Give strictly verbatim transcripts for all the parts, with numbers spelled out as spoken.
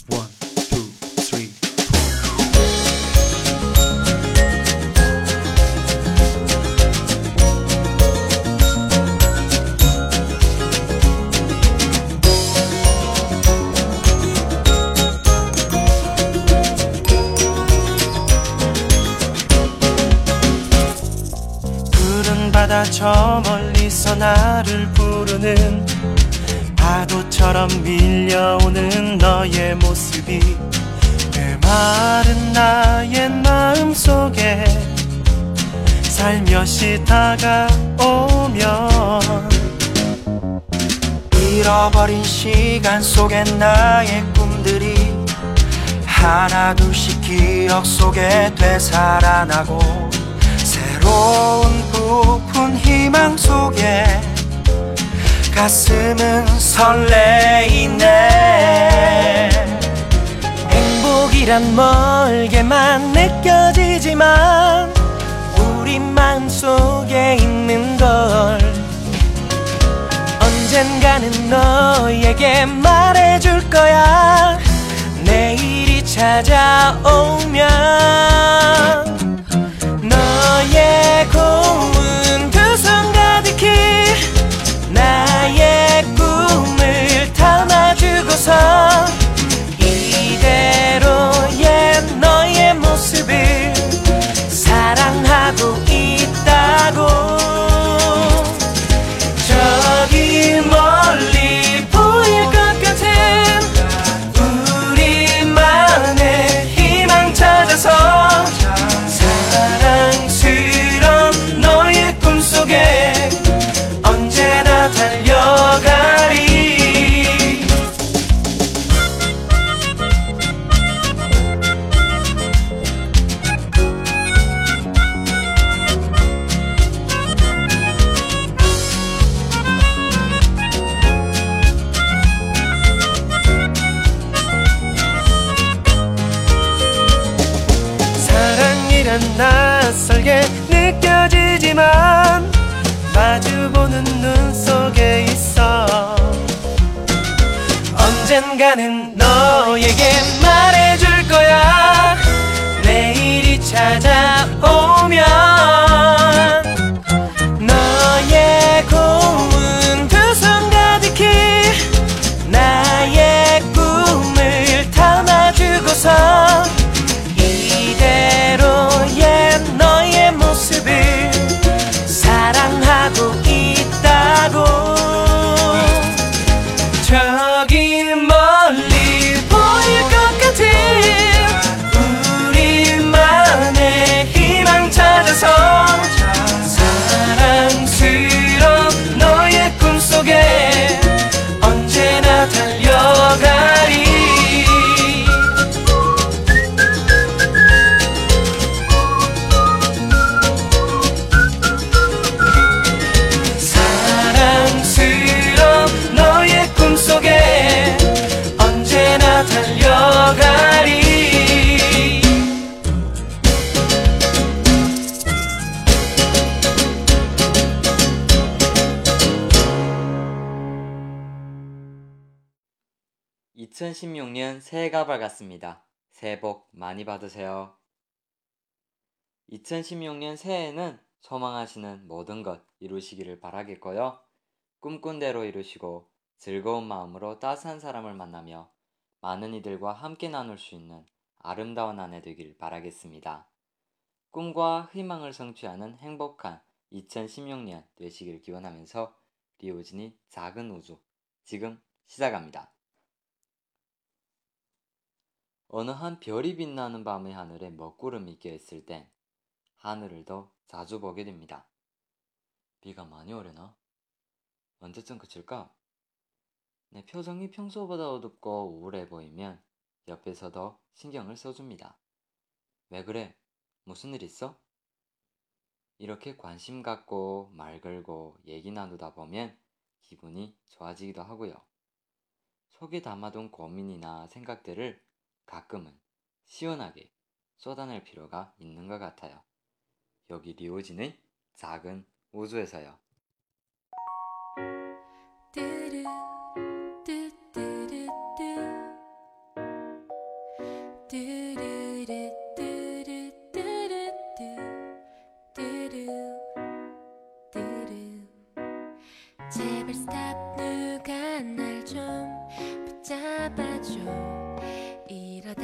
One, two, three. 푸른 바다 저 멀리서 나를 부르는 파도처럼 밀려오는 너의 모습이 메마른 나의 마음속에 살며시 다가오면 잃어버린 시간 속엔 나의 꿈들이 하나둘씩 기억 속에 되살아나고 새로운 부푼 희망 속에 가슴은 설레이네. 행복이란 멀게만 느껴지지만 우리 마음속에 있는 걸 언젠가는 너에게 말해줄 거야. 내일이 찾아오면 너의 고운 두 손 가득히 나의 꿈을 담아주고서 이대로의 너의 모습을 사랑하고 있다고. 저기 멀리 보일 것 같은 우리만의 희망 찾아서 사랑스런 너의 꿈속에 언제나 달려가리. 사랑이란 낯설게 느껴지지만 마주보는 눈 속에 있어. 언젠가는 너에게 말해줄 거야. 내일이 찾아오면 너의 고운 두 손 가득히 나의 꿈을 담아주고서 이대로의 너의 모습을 사랑하고 있다고. 저기 멀리 보일 것 같은 우리만의 희망 찾아서 사랑스러운 너의 꿈속에 언제나 달려가리. 속에 언제나 달려가리. 이천십육 년 새해가 밝았습니다. 새해 복 많이 받으세요. 이천십육 년 새해에는 소망하시는 모든 것 이루시기를 바라겠고요. 꿈꾼 대로 이루시고 즐거운 마음으로 따스한 사람을 만나며 많은 이들과 함께 나눌 수 있는 아름다운 한 해 되길 바라겠습니다. 꿈과 희망을 성취하는 행복한 이천십육 년 되시길 기원하면서 리오진이 작은 우주 지금 시작합니다. 어느 한 별이 빛나는 밤의 하늘에 먹구름이 껴있을 땐 하늘을 더 자주 보게 됩니다. 비가 많이 오려나? 언제쯤 그칠까? 내 표정이 평소보다 어둡고 우울해 보이면 옆에서 더 신경을 써줍니다. 왜 그래? 무슨 일 있어? 이렇게 관심 갖고 말 걸고 얘기 나누다 보면 기분이 좋아지기도 하고요. 속에 담아둔 고민이나 생각들을 가끔은 시원하게 쏟아낼 필요가 있는 것 같아요. 여기 리오진의 작은 우주에서요. 뚜루루 뚜루 뚜루 뚜 뚜루 뚜루 제발 스탑 누가 날 좀 붙잡아줘 이러다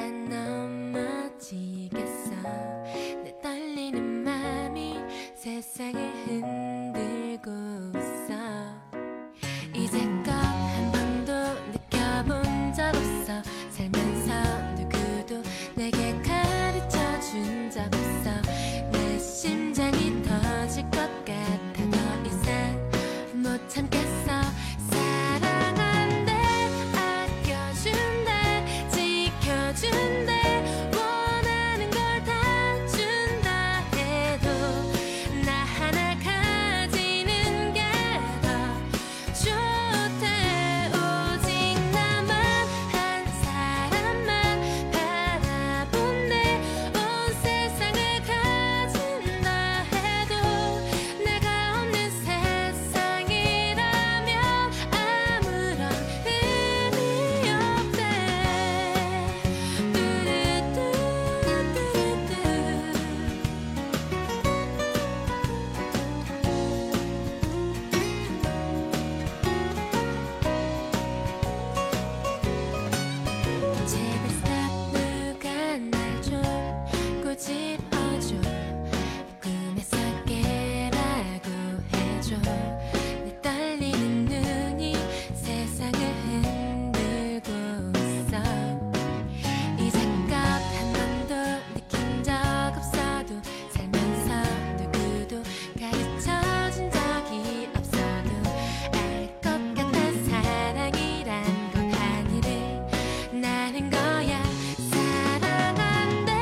넘어지겠어 내 떨리는 맘이 세상을 흔들고 있어 이제껏 한 번도 느껴본 적 없어 살면서 누구도 내게 가르쳐 준 적 없어 내 심장이 터질 것 같아 더 이상 못 참겠어 사랑한대 아껴준대 지켜준대 원하는 걸 다 준다 해도 나 하나 가지는 게 더 좋대 오직 나만 한 사람만 바라본대 온 세상을 가진다 해도 내가 없는 세상이라면 아무런 의미 없대 제발 스탑 누가 날 좀 꼬집어줘 꿈에서 깨라고 해줘 내 떨리는 눈이 세상을 흔들고 있어 이제껏 한 번도 느낀 적 없어도 살면서 누구도 가르쳐준 적이 없어도 알 것 같아 사랑이란 건 하늘을 나는 거야 사랑한대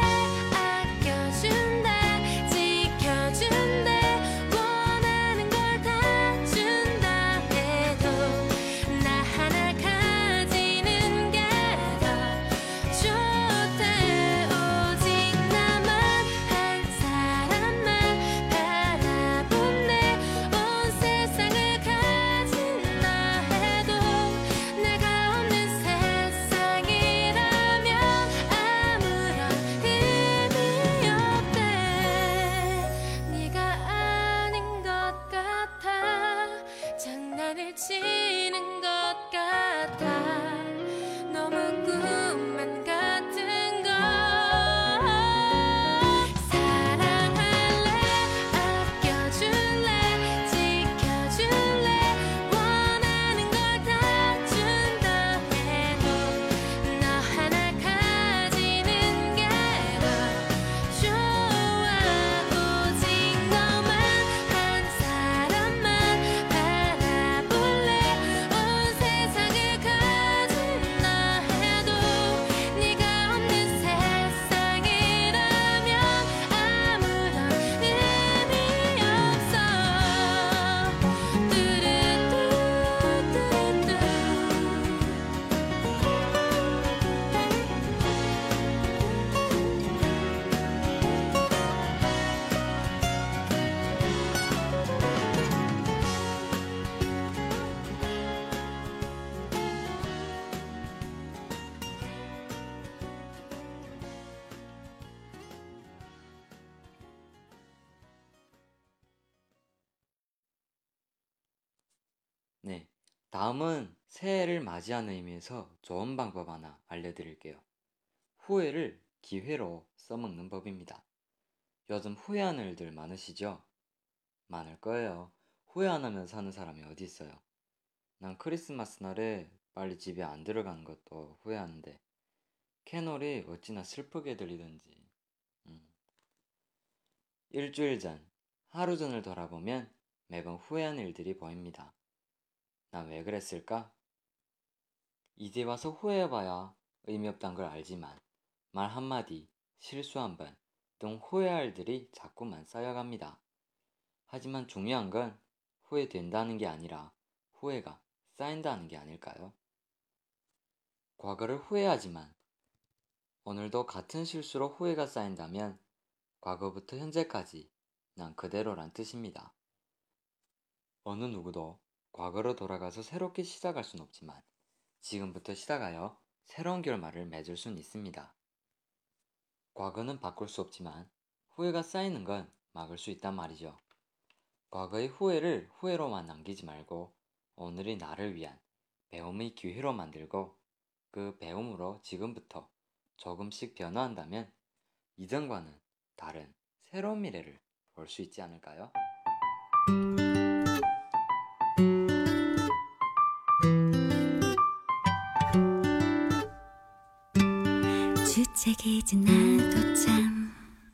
아껴준대 지켜준대 원하는 걸 다 준다 해도 나 하나 가지는 게 더 좋대 오직 나만 한 사람만 바라본대 온 세상을 가진다 해도 내가 없는 세상이라면 아무런 의미 없대 네가 아닌 것 같아 장난을 치는 것 같아 너무 꿈만 같은 걸 사랑할래 아껴줄래 지켜줄래 원하는 걸 다 준다 해도 너 하나 가지는 게 더 좋아 오직 너만 한 사람만 바라볼래 온 세상을 가진다 해도 네가 없는 세상이라면 아무런 의미 없어 네, 다음은 새해를 맞이하는 의미에서 좋은 방법 하나 알려드릴게요. 후회를 기회로 써먹는 법입니다. 요즘 후회하는 일들 많으시죠? 많을 거예요. 후회 안 하면 사는 사람이 어디 있어요? 난 크리스마스 날에 빨리 집에 안 들어가는 것도 후회하는데 캐롤이 어찌나 슬프게 들리던지. 음. 일주일 전, 하루 전을 돌아보면 매번 후회하는 일들이 보입니다. 난 왜 그랬을까? 이제 와서 후회해봐야 의미 없단 걸 알지만 말 한마디, 실수 한 번 등 후회할 일들이 자꾸만 쌓여갑니다. 하지만 중요한 건 후회된다는 게 아니라 후회가 쌓인다는 게 아닐까요? 과거를 후회하지만 오늘도 같은 실수로 후회가 쌓인다면 과거부터 현재까지 난 그대로란 뜻입니다. 어느 누구도 과거로 돌아가서 새롭게 시작할 순 없지만 지금부터 시작하여 새로운 결말을 맺을 순 있습니다. 과거는 바꿀 수 없지만 후회가 쌓이는 건 막을 수 있단 말이죠. 과거의 후회를 후회로만 남기지 말고 오늘의 나를 위한 배움의 기회로 만들고 그 배움으로 지금부터 조금씩 변화한다면 이전과는 다른 새로운 미래를 볼 수 있지 않을까요? 주책이지 나도 참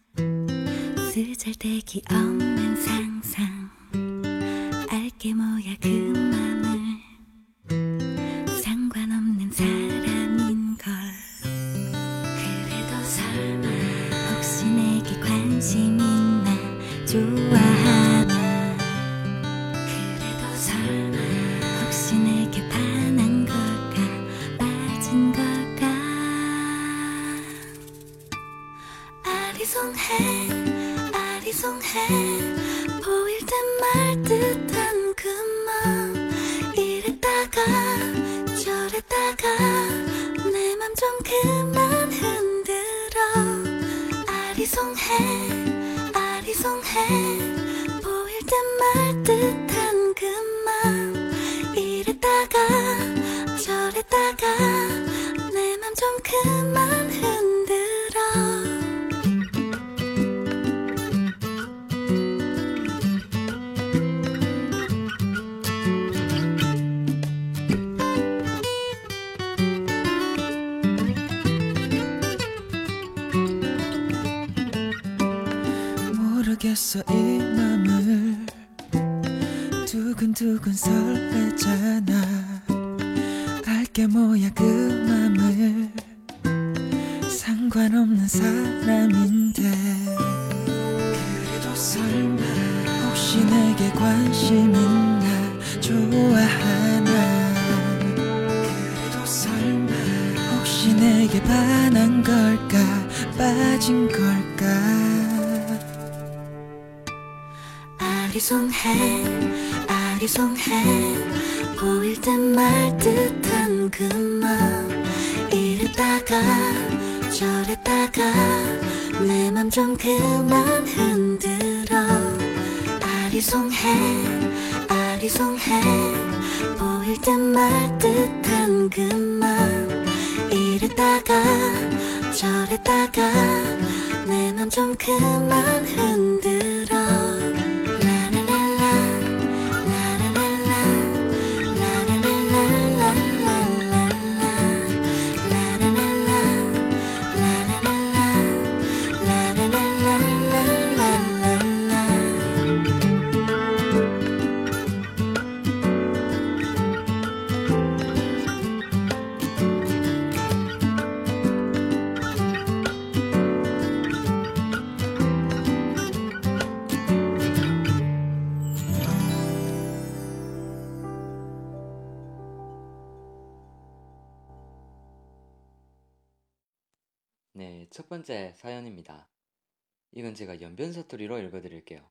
쓰잘데기 없는 상상 알게 뭐야 그 맘을 상관없는 사람인걸 그래도 설마 혹시 내게 관심 있나 좋아하나 그래도 설마 혹시 내게 반한 걸까 빠진 걸까 아리송해 아리송해 보일 듯 말 듯한 그 맘 이랬다가 저랬다가 내 맘 좀 그만 흔들어 아리송해 아리송해 보일 듯 말 듯한 그 맘 이랬다가 저랬다가 내 맘 좀 그만 흔들어 모르겠어 이 맘을 두근두근 설레잖아 알게 뭐야 그 맘을 상관없는 사람인데 그래도 설마 혹시 내게 관심 있나 좋아하나 그래도 설마 혹시 내게 반한 걸까 빠진 걸까 아리송해 아리송해 보일 듯 말 듯한 그 맘 이랬다가 저랬다가 내 맘 좀 그만 흔들어 아리송해 아리송해 보일 듯 말 듯한 그 맘 이랬다가 저랬다가 내 맘 좀 그만 흔들어 네, 첫 번째 사연입니다. 이건 제가 연변 사투리로 읽어드릴게요.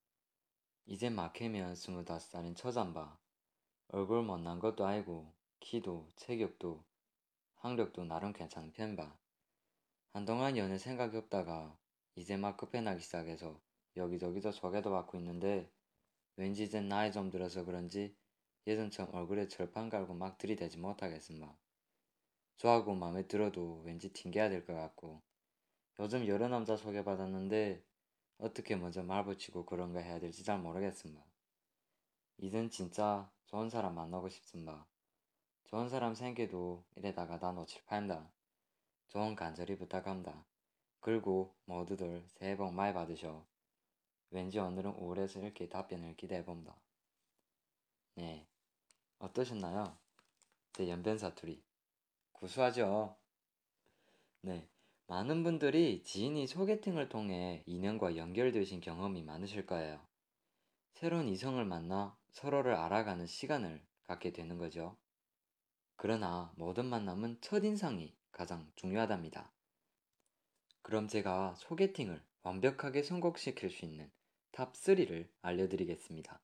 이제 막히면 스물다섯 살인 처잠바. 얼굴 못난 것도 아니고 키도 체격도 학력도 나름 괜찮은 편바. 한동안 연애 생각이 없다가 이제 막 급해나기 시작해서 여기저기서 소개도 받고 있는데 왠지 이젠 나이 좀 들어서 그런지 예전처럼 얼굴에 철판 깔고 막 들이대지 못하겠음바. 좋아하고 마음에 들어도 왠지 튕겨야 될 것 같고 요즘 여러 남자 소개받았는데 어떻게 먼저 말 붙이고 그런 거 해야 될지 잘 모르겠음바. 이젠 진짜 좋은 사람 만나고 싶음바. 좋은 사람 생겨도 이래다가 나 놓칠 판다. 좋은 간절히 부탁한다. 그리고 모두들 새해 복 많이 받으셔. 왠지 오늘은 우울해서 이렇게 답변을 기대해본다. 네, 어떠셨나요? 제 연변 사투리. 구수하죠? 네, 많은 분들이 지인이 소개팅을 통해 인연과 연결되신 경험이 많으실 거예요. 새로운 이성을 만나 서로를 알아가는 시간을 갖게 되는 거죠. 그러나 모든 만남은 첫인상이 가장 중요하답니다. 그럼 제가 소개팅을 완벽하게 성공시킬 수 있는 탑 쓰리를 알려드리겠습니다.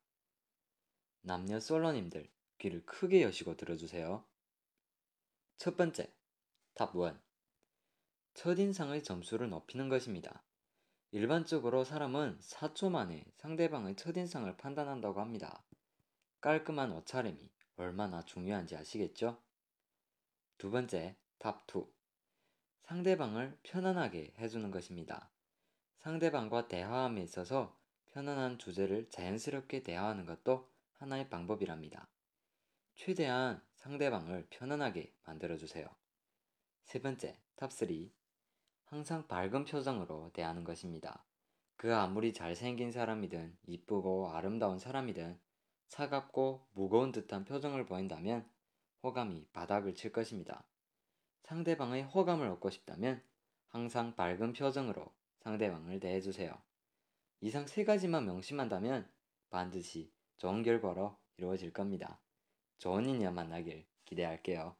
남녀 솔로님들 귀를 크게 여시고 들어주세요. 첫 번째, 탑 원. 첫인상의 점수를 높이는 것입니다. 일반적으로 사람은 사 초 만에 상대방의 첫인상을 판단한다고 합니다. 깔끔한 옷차림이 얼마나 중요한지 아시겠죠? 두 번째, 탑 투. 상대방을 편안하게 해주는 것입니다. 상대방과 대화함에 있어서 편안한 주제를 자연스럽게 대화하는 것도 하나의 방법이랍니다. 최대한 상대방을 편안하게 만들어주세요. 세 번째, 탑 쓰리. 항상 밝은 표정으로 대하는 것입니다. 그 아무리 잘생긴 사람이든 이쁘고 아름다운 사람이든 차갑고 무거운 듯한 표정을 보인다면 호감이 바닥을 칠 것입니다. 상대방의 호감을 얻고 싶다면 항상 밝은 표정으로 상대방을 대해주세요. 이상 세 가지만 명심한다면 반드시 좋은 결과로 이루어질 겁니다. 좋은 인연 만나길 기대할게요.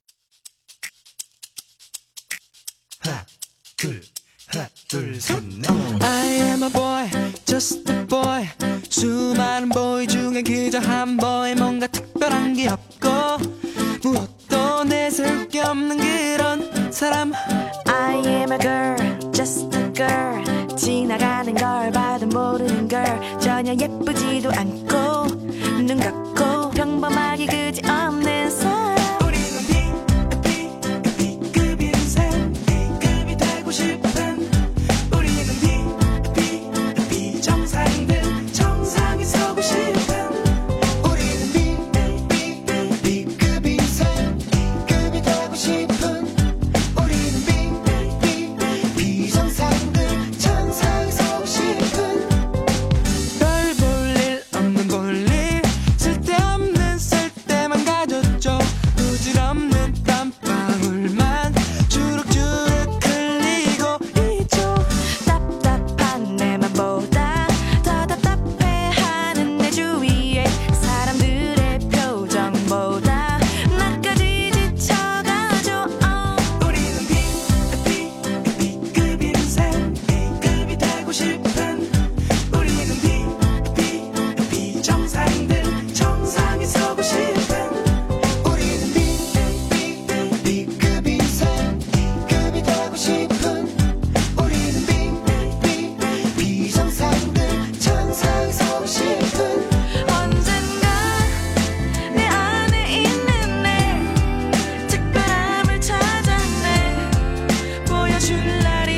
하나, 둘, 하나, 둘, 셋, 넷. I am a boy, just a boy. 수많은 boy 중에 그저 한 boy. 뭔가 특별한 게 없고 무엇도 내세울 게 없는 그런 사람. I am a girl, just a girl. 지나가는 걸 봐도 모르는 girl. 전혀 예쁘지도 않고 눈 감고 평범하게 그지 없는 사람. 우리는 B, B, B급인 인생 A급이 되고 싶은. 우리는 B, B, B 정상들 정상에 서고 싶은. 우리는 B, B, B급인 인생 A급이 되고 싶은. 우리는 B, B, B 정상들 정상에 서고 싶은. 별 볼 일 없는 볼일 쓸데없는 쓸데만 가졌죠. 부질없는 땀방울만 주룩주룩 흘리고 있죠. 답답한 내 맘보다 더 답답해하는 내 주위의 사람들의 표정보다 나까지 지쳐가죠. oh. 우리는 B, B, B급인 인생 A급이 되고 싶은. 우리는 B, B, B 정상들 정상에 서고 싶은. 우리는 B, B, B급인 인생 A급이 되고 싶은. 우리는 B, B, B 정상들 정상에 서고 싶은. 언젠가 내 안에 있는 내 특별함을 찾아내 보여줄 날이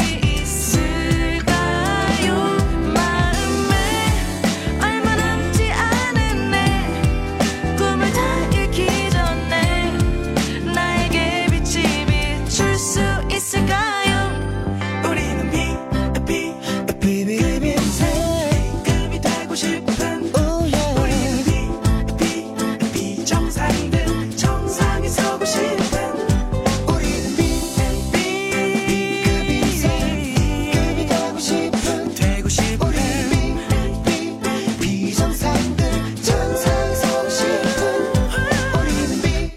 있을까요? 마음에 얼마 남지 않은 내 꿈을 다 잃기 전에 나에게 빛이 비출 수 있을까요? 우리는 B, B, B급인 인생 A급이 되고 싶은. 우리는 B, B, B 정상들 정상에 서고 싶은. 우리는 B, B, B급인 인생 A급이 되고 싶은. 되고 싶은. 우리는 B, B, B 정상들 정상에 서고 싶은. 우리는 B.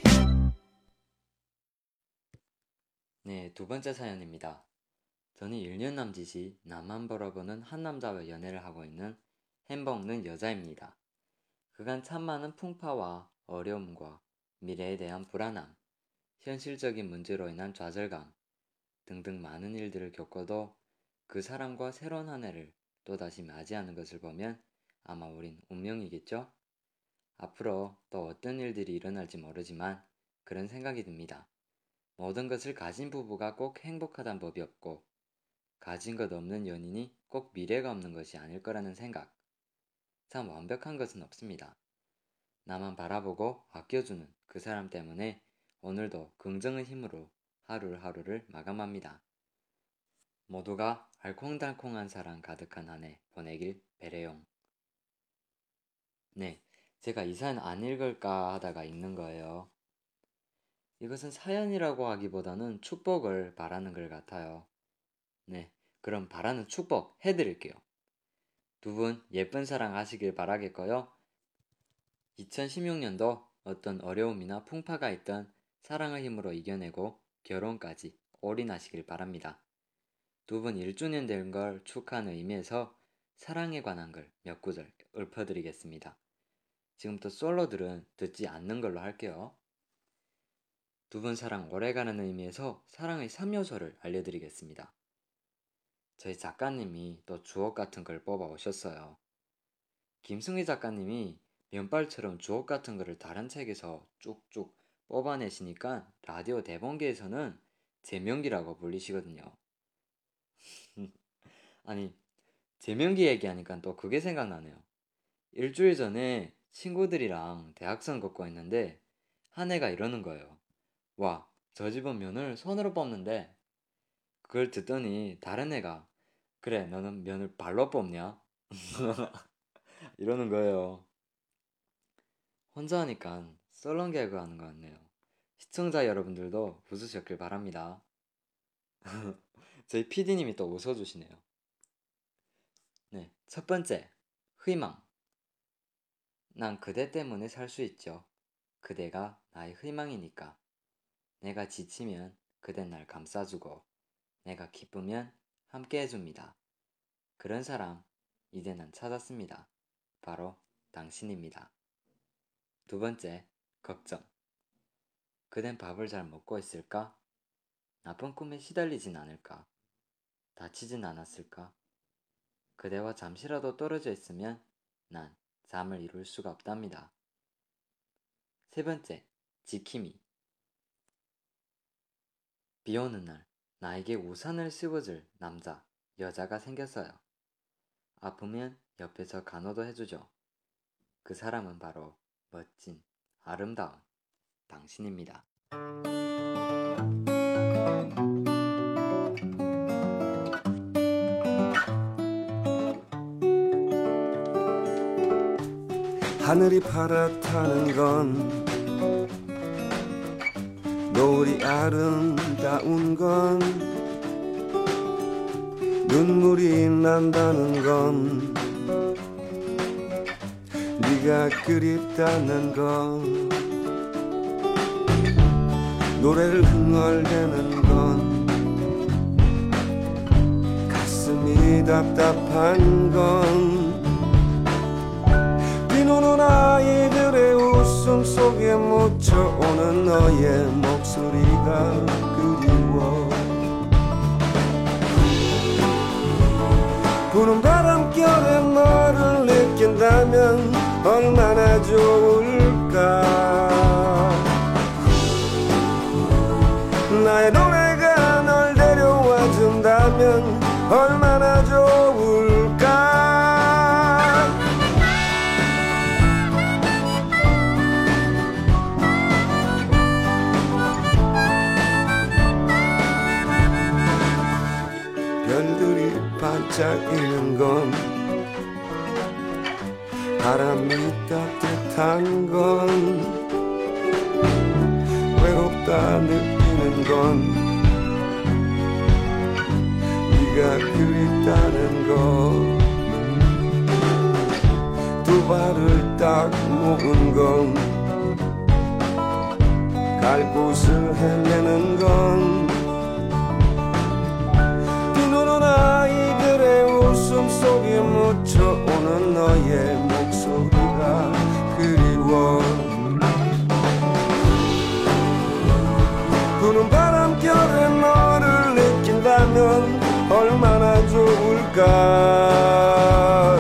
네, 두 번째 사연입니다. 저는 일 년 남짓이 나만 바라보는 한 남자와 연애를 하고 있는 햄버없는 여자입니다. 그간 참 많은 풍파와 어려움과 미래에 대한 불안함, 현실적인 문제로 인한 좌절감 등등 많은 일들을 겪어도 그 사람과 새로운 한 해를 또다시 맞이하는 것을 보면 아마 우린 운명이겠죠? 앞으로 또 어떤 일들이 일어날지 모르지만 그런 생각이 듭니다. 모든 것을 가진 부부가 꼭 행복하단 법이 없고 가진 것 없는 연인이 꼭 미래가 없는 것이 아닐 거라는 생각. 참 완벽한 것은 없습니다. 나만 바라보고 아껴주는 그 사람 때문에 오늘도 긍정의 힘으로 하루를 하루를 마감합니다. 모두가 알콩달콩한 사랑 가득한 한 해 보내길 바래요. 네, 제가 이 사연 안 읽을까 하다가 읽는 거예요. 이것은 사연이라고 하기보다는 축복을 바라는 글 같아요. 네, 그럼 바라는 축복 해드릴게요. 두 분 예쁜 사랑 하시길 바라겠고요. 이천십육 년도 어떤 어려움이나 풍파가 있던 사랑의 힘으로 이겨내고 결혼까지 올인하시길 바랍니다. 두 분 일 주년 된 걸 축하하는 의미에서 사랑에 관한 글 몇 구절 읊어드리겠습니다. 지금부터 솔로들은 듣지 않는 걸로 할게요. 두 분 사랑 오래가는 의미에서 사랑의 삼 요소를 알려드리겠습니다. 저희 작가님이 또 주옥 같은 걸 뽑아 오셨어요. 김승희 작가님이 면발처럼 주옥 같은 거를 다른 책에서 쭉쭉 뽑아내시니까 라디오 대본계에서는 제명기라고 불리시거든요. 아니, 제명기 얘기하니까 또 그게 생각나네요. 일주일 전에 친구들이랑 대학선 걷고 있는데 한 애가 이러는 거예요. 와, 저 집은 면을 손으로 뽑는데. 그걸 듣더니 다른 애가 그래, 너는 면을 발로 뽑냐? 이러는 거예요. 혼자 하니까 썰렁 개그 하는 것 같네요. 시청자 여러분들도 웃으셨길 바랍니다. 저희 피디님이 또 웃어주시네요. 네, 첫 번째, 희망. 난 그대 때문에 살 수 있죠. 그대가 나의 희망이니까. 내가 지치면 그댄 날 감싸주고 내가 기쁘면 함께 해줍니다. 그런 사람 이제 난 찾았습니다. 바로 당신입니다. 두 번째, 걱정. 그댄 밥을 잘 먹고 있을까? 나쁜 꿈에 시달리진 않을까? 다치진 않았을까? 그대와 잠시라도 떨어져 있으면 난 잠을 이룰 수가 없답니다. 세 번째, 지킴이. 비 오는 날 나에게 우산을 씌워줄 남자, 여자가 생겼어요. 아프면 옆에서 간호도 해주죠. 그 사람은 바로 멋진, 아름다운 당신입니다. 하늘이 파랗다는 건 노을이 아름다운 건 눈물이 난다는 건 네가 그립다는 건 노래를 흥얼대는 건 가슴이 답답한 건 비노는 아이들의 웃음 속에 묻혀오는 너의 목소리가 그리워 부는 바람결에 너를 느낀다면 얼마나 좋을까 나의 노래가 널 데려와 준다면 얼마나 좋을까 별들이 반짝이는 건 바람이 따뜻한 건 외롭다 느끼는 건 네가 그립다는 거 두 발을 딱 모은 건 갈 곳을 헤매는 건 비노는 아이들의 웃음 속에 묻혀오는 너의 목소리가 그리워 부는 바람결에 너를 느낀다면 얼마나 좋을까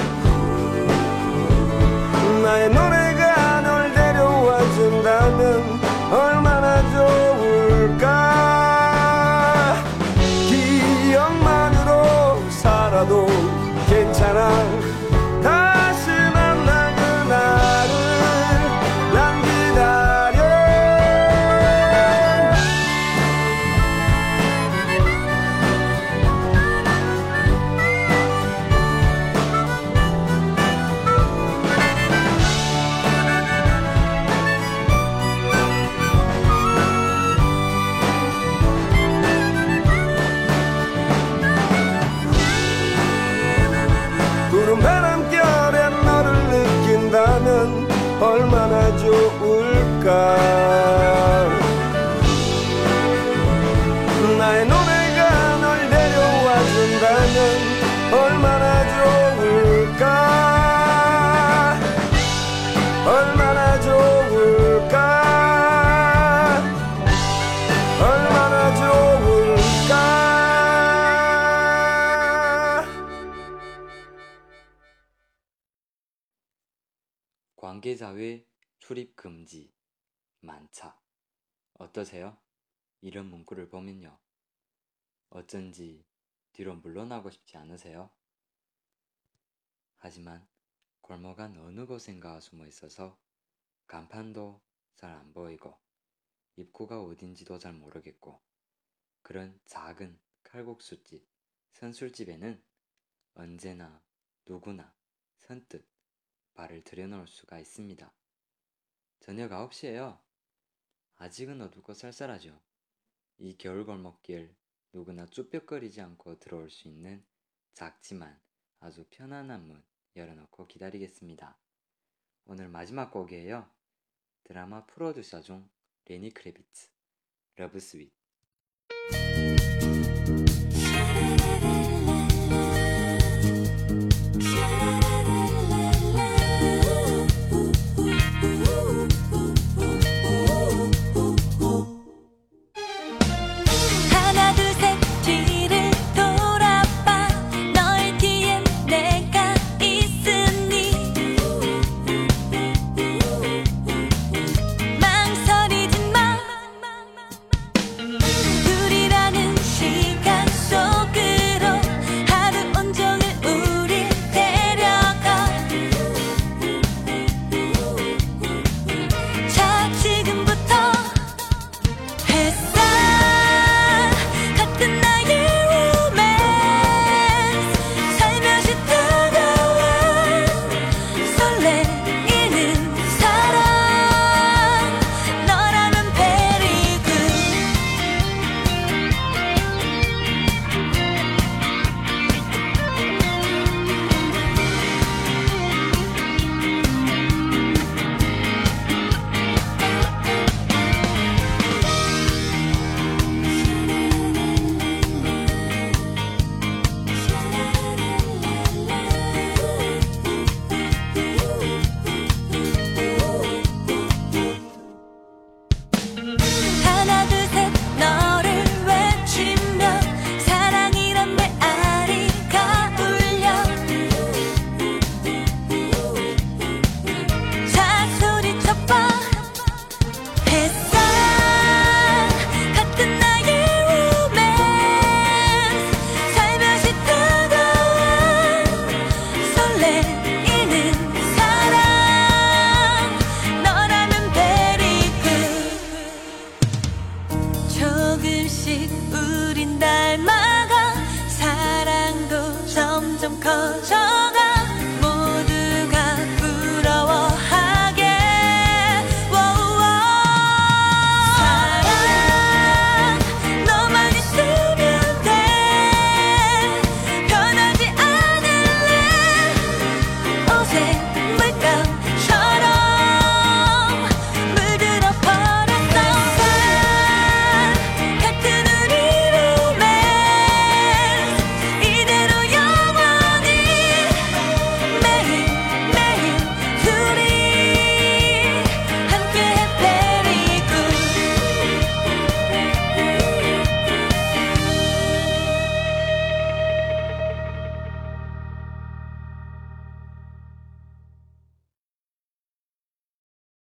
나의 노래가 널 데려와 준다면 얼마나 좋을까 기억만으로 살아도 괜찮아 다시 만나 그날을 난 기다려 관계자회 출입 금지, 만차. 어떠세요? 이런 문구를 보면요. 어쩐지 뒤로 물러나고 싶지 않으세요? 하지만 골목 안 어느 곳인가 숨어 있어서 간판도 잘 안 보이고 입구가 어딘지도 잘 모르겠고 그런 작은 칼국수집, 선술집에는 언제나 누구나 선뜻 발을 들여놓을 수가 있습니다. 저녁 아홉 시에요. 아직은 어둡고 쌀쌀하죠. 이 겨울 골목길 누구나 쭈뼛거리지 않고 들어올 수 있는 작지만 아주 편안한 문 열어놓고 기다리겠습니다. 오늘 마지막 곡이에요. 드라마 프로듀서 중 레니 크레비츠, 러브 스윗.